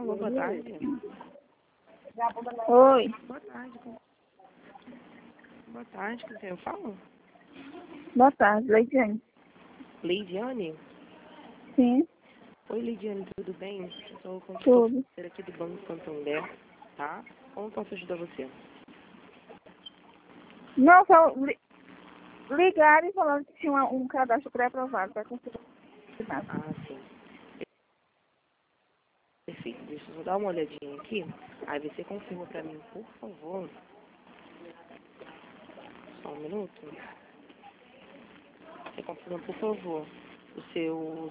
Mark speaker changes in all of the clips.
Speaker 1: Alô, boa tarde.
Speaker 2: Oi.
Speaker 1: Boa tarde. Boa tarde, com quem eu falo?
Speaker 2: Boa tarde, Leidiane.
Speaker 1: Leidiane?
Speaker 2: Sim,
Speaker 1: Oi, Leidiane, tudo bem? Eu sou o
Speaker 2: tudo.
Speaker 1: consultor aqui do Banco Santander, tá? Como posso ajudar você?
Speaker 2: Não, só ligaram e falaram que tinha um cadastro pré-aprovado para conseguir.
Speaker 1: Ah, sim. Perfeito. Deixa eu só dar uma olhadinha aqui. Aí você confirma pra mim, por favor. Só um minuto. Você confirma, por favor, o seu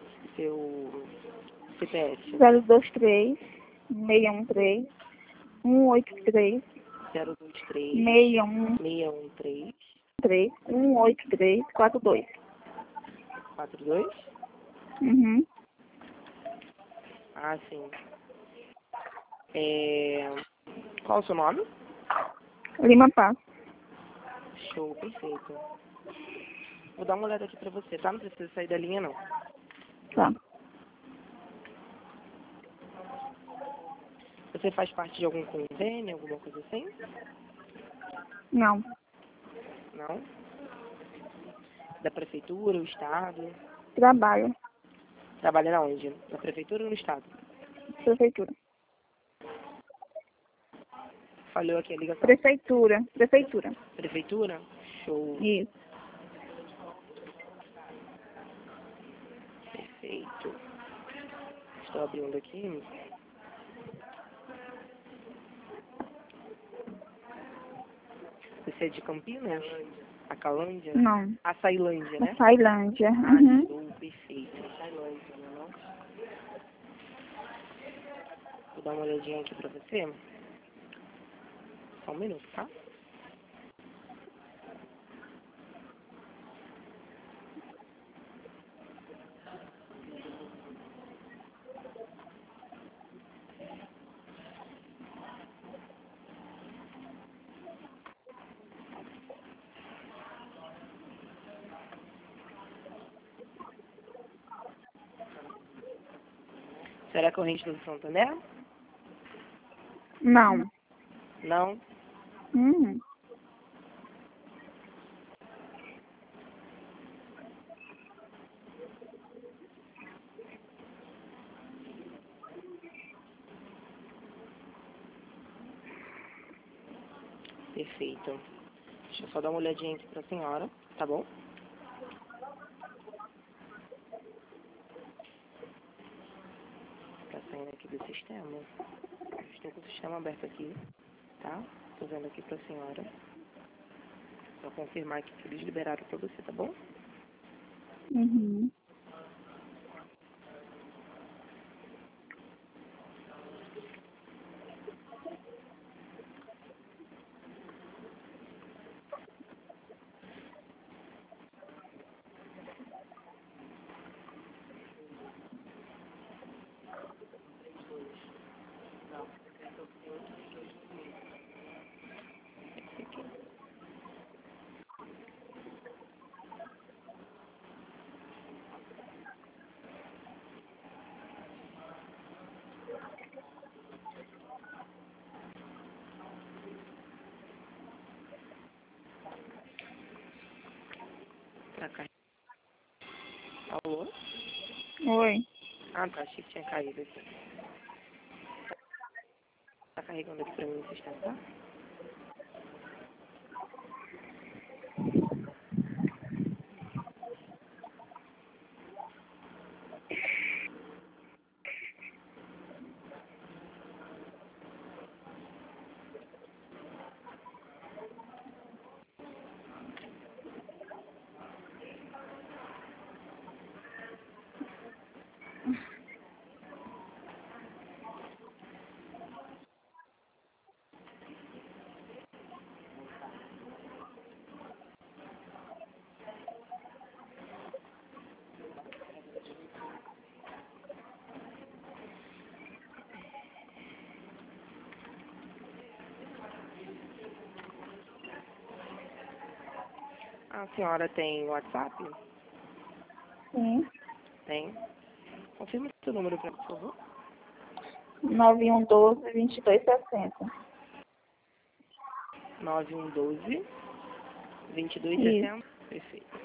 Speaker 1: CPF.
Speaker 2: 023 613 183
Speaker 1: 023
Speaker 2: 613
Speaker 1: 613
Speaker 2: 183 42.
Speaker 1: 42?
Speaker 2: Uhum.
Speaker 1: Ah, sim. Qual o seu nome?
Speaker 2: Lima Paz.
Speaker 1: Show, perfeito. Vou dar uma olhada aqui pra você, tá? Não precisa sair da linha, não.
Speaker 2: Tá.
Speaker 1: Você faz parte de algum convênio, alguma coisa assim?
Speaker 2: Não.
Speaker 1: Não? Da prefeitura, o estado?
Speaker 2: Trabalho.
Speaker 1: Trabalha na onde? Na prefeitura ou no estado?
Speaker 2: Prefeitura.
Speaker 1: Falhou aqui a ligação.
Speaker 2: Prefeitura. Prefeitura.
Speaker 1: Prefeitura? Show.
Speaker 2: Isso.
Speaker 1: Perfeito. Estou abrindo aqui. Você é de Campinas? Acalândia?
Speaker 2: Não.
Speaker 1: Açailândia, né?
Speaker 2: Tailândia.
Speaker 1: Ah,
Speaker 2: Uhum.
Speaker 1: show, perfeito. Açailândia, né? Não? Vou dar uma olhadinha aqui pra você. Só um minuto, tá? Será corrente do Santander?
Speaker 2: Não.
Speaker 1: Não?
Speaker 2: Uhum.
Speaker 1: Perfeito. Deixa eu só dar uma olhadinha aqui pra senhora, tá bom? Tá saindo aqui do sistema. Estou com o sistema aberto aqui, tá? Tô vendo aqui pra senhora. Só confirmar aqui que eles liberaram pra você, tá bom?
Speaker 2: Uhum.
Speaker 1: Pra cá. Alô?
Speaker 2: Oi.
Speaker 1: Ah, tá. Achei que tinha caído aqui. Tá carregando aqui pra mim no sistema, tá? A senhora tem WhatsApp?
Speaker 2: Sim.
Speaker 1: Tem. Confirma o seu número pra mim, por favor.
Speaker 2: 9112-2260.
Speaker 1: 9112-2260. Perfeito.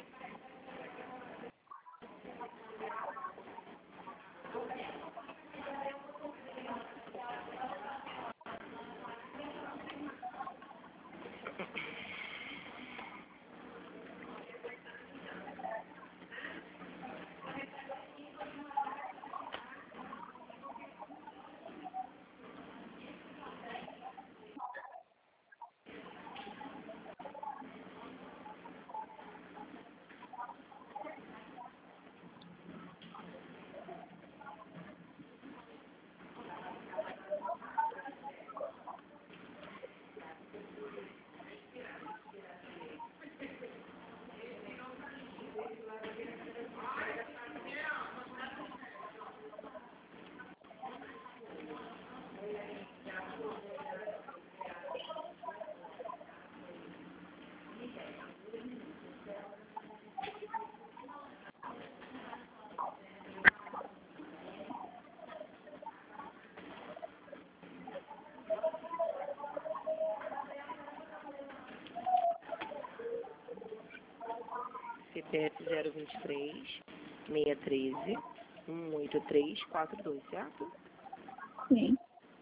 Speaker 1: CPF 023-613-18342, certo?
Speaker 2: Sim.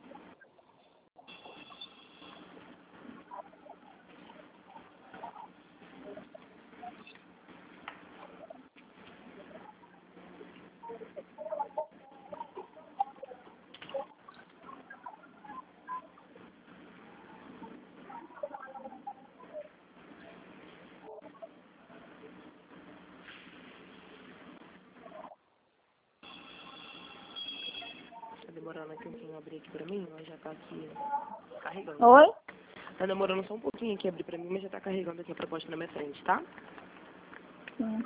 Speaker 1: Tá demorando aqui um pouquinho abrir aqui pra mim, mas já tá aqui carregando.
Speaker 2: Oi?
Speaker 1: Tá demorando só um pouquinho aqui abrir pra mim, mas já tá carregando aqui a proposta na minha frente, tá?
Speaker 2: Sim.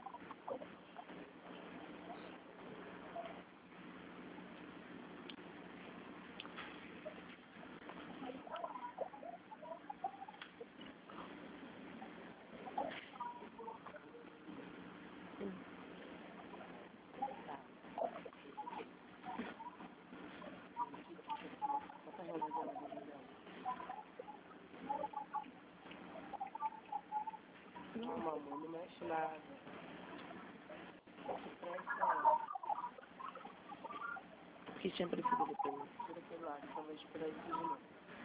Speaker 1: Não, mamãe, não mexe nada. Porque tinha aparecido ali pra mim. Tira aquele lá, só vai esperar isso de novo.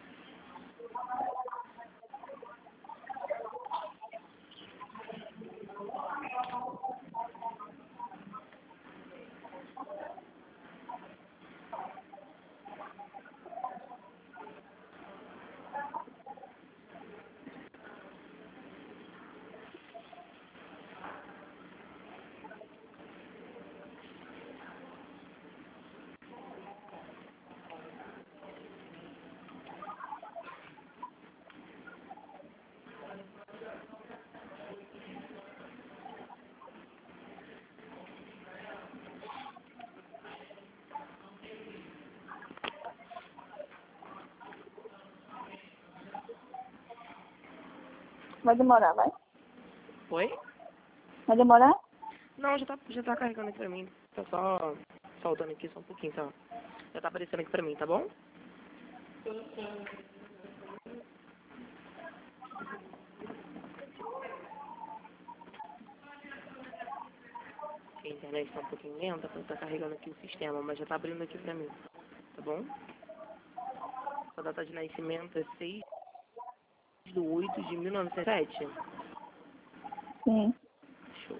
Speaker 2: Vai demorar, vai?
Speaker 1: Oi?
Speaker 2: Vai demorar?
Speaker 1: Não, já tá carregando aqui pra mim. Tá só soltando aqui só um pouquinho, só. Já tá aparecendo aqui pra mim, tá bom? A internet tá um pouquinho lenta, porque tá carregando aqui o sistema, mas já tá abrindo aqui pra mim, tá bom? Sua data de nascimento é 6/8/1907.
Speaker 2: Sim.
Speaker 1: Show.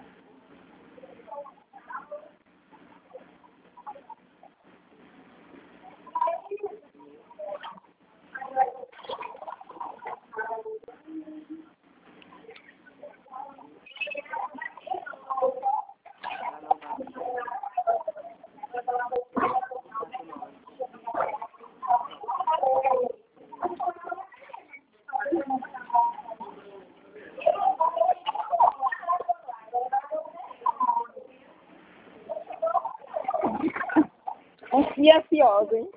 Speaker 2: E ansiosa, hein?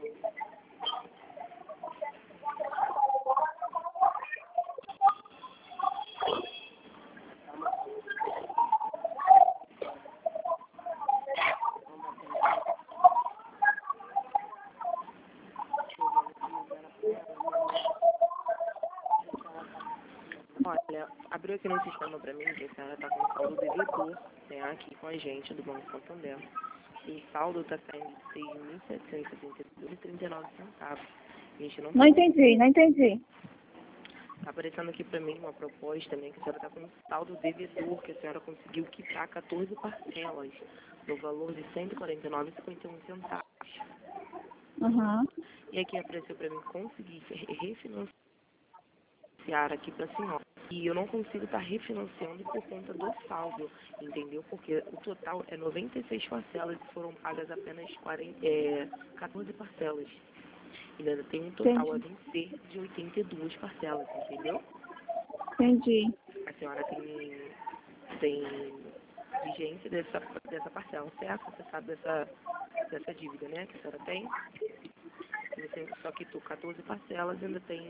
Speaker 1: Abriu aqui no sistema para mim que a senhora está com saldo devedor, né, aqui com a gente do Banco Santander. E o saldo está saindo de R$ 6.772,39. A gente não
Speaker 2: entendi, não entendi.
Speaker 1: Está aparecendo aqui para mim uma proposta também que a senhora está com um saldo devedor, que a senhora conseguiu quitar 14 parcelas, no valor de R$ 149,51.
Speaker 2: Uhum.
Speaker 1: E aqui apareceu para mim conseguir refinanciar aqui para a senhora. E eu não consigo estar refinanciando por conta do saldo, entendeu? Porque o total é 96 parcelas e foram pagas apenas 14 parcelas. E ainda tem um total a vencer de 82 parcelas, entendeu?
Speaker 2: Entendi.
Speaker 1: A senhora tem vigência dessa parcela, certo? Você sabe dessa dívida, né? Que a senhora tem. Você só quitou 14 parcelas e ainda tem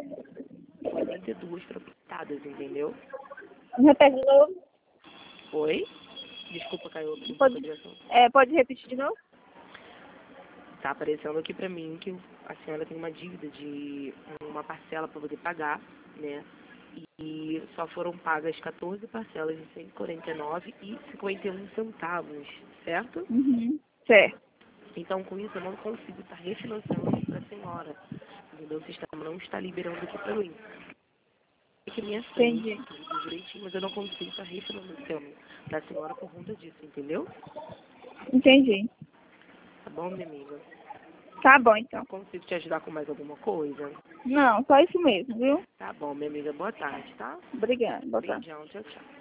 Speaker 1: 82 quitadas, entendeu?
Speaker 2: Repete de novo.
Speaker 1: Oi? Desculpa, caiu um pouco
Speaker 2: Pode,
Speaker 1: a direção.
Speaker 2: pode repetir de novo?
Speaker 1: Tá aparecendo aqui pra mim que a senhora tem uma dívida de uma parcela para poder pagar, né? E só foram pagas 14 parcelas de R$ 149,51, certo?
Speaker 2: Uhum. Certo.
Speaker 1: Então, com isso, eu não consigo estar refinanciando para a senhora. Entendeu? O sistema não está liberando aqui para mim. É que minha frente,
Speaker 2: Entendi.
Speaker 1: tudo direitinho, mas eu não consigo estar refinanciando para a senhora por conta disso, entendeu?
Speaker 2: Entendi.
Speaker 1: Tá bom, minha amiga?
Speaker 2: Tá bom, então.
Speaker 1: Consigo te ajudar com mais alguma coisa?
Speaker 2: Não, só isso mesmo, viu?
Speaker 1: Tá bom, minha amiga. Boa tarde, tá?
Speaker 2: Obrigada. Boa tarde.
Speaker 1: Beijão, tchau, tchau.